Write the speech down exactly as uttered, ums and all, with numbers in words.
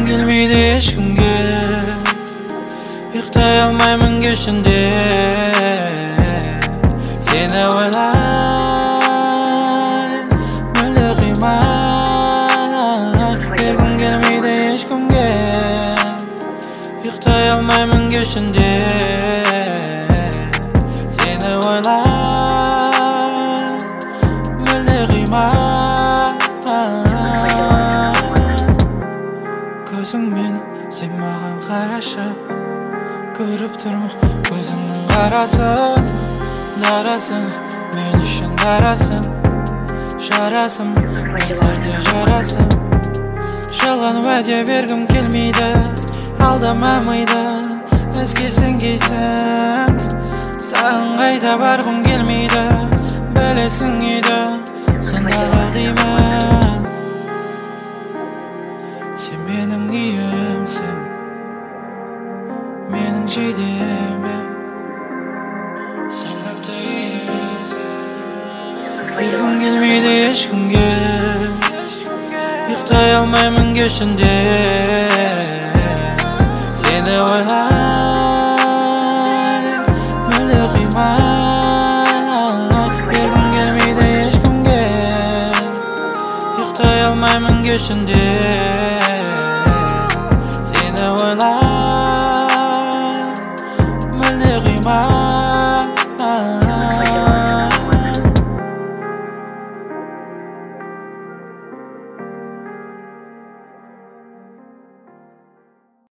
келмейді ешкімге, ұйықтай алмаймын кешінде. Сені ойлай, мүлде қимай, бергім келмейді ешкімге, ұйықтай алмаймын кешінде. Сені ойлай, мүлде қимай. Көзіңмен сен маған қарашы, көріп тұрмын көзіңнің қарасын. Дарасың, мен үшін дарасың, жарасым, мезерде жарасың. Жалған уәде бергім келмейді, алдама миды, ізге сенгейсің. Саған қайта барғым келмейді, білесің үйді, сонда қал деймін. Сен менің үйімсің, менің жейдеме. Бергім келмейді ешкімге, ұйықтай алмаймын кешінде.